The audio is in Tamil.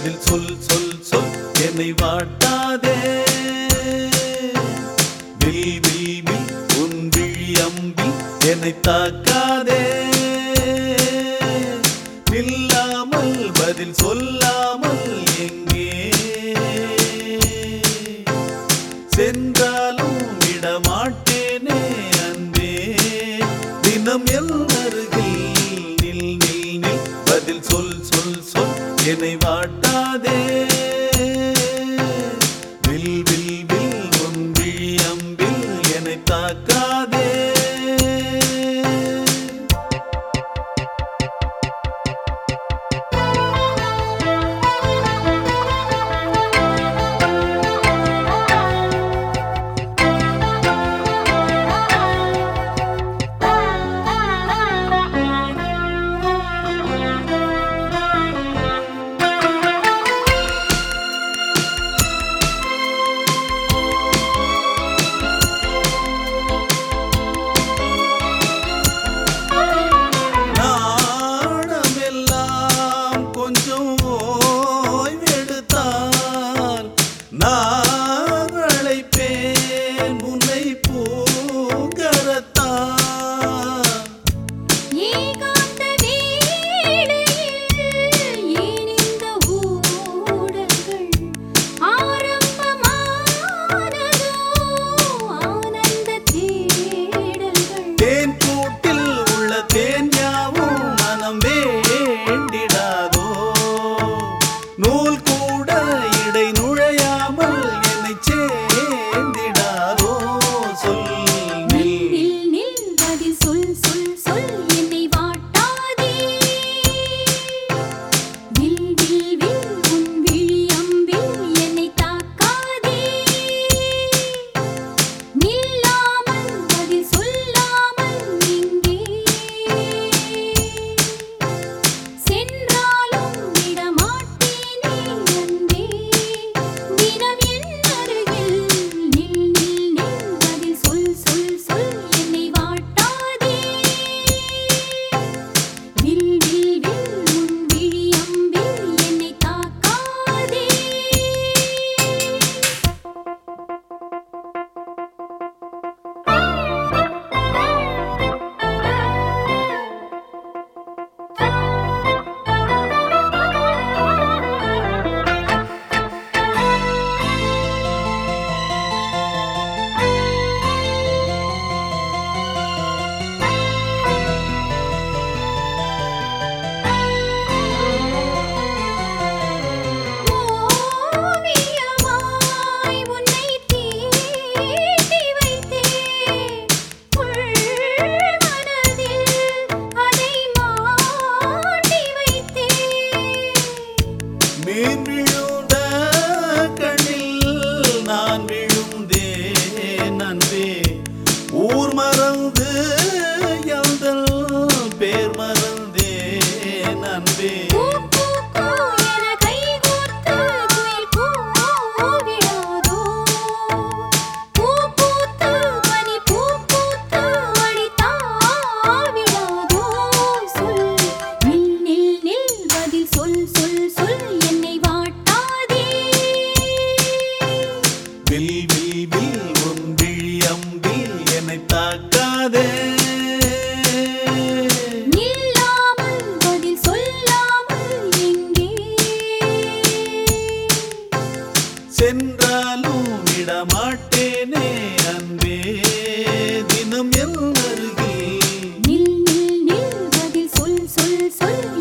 பதில் சொல் சொல் சொல் என்னை வாட்டாதே வில் வில் வில் உன் விழி அம்பி என்னை தாக்காதே நில்லாமல் பதில் சொல்லாமல் எங்கே சென்றாலும் விடமாட்டேனே அன்பே தினம் என் அருகில் நில் நில் நில் பதில் சொல் சொல் சொல் என்னை வாட்டாதே வில் வில் வில் உன் விழி அம்பில் என்னை தாக்காதே சென்றாலும் விடமாட்டேனே அன்பே தினம் என் அருகில் நில் நில் நில் பதில் சொல் சொல் சொல்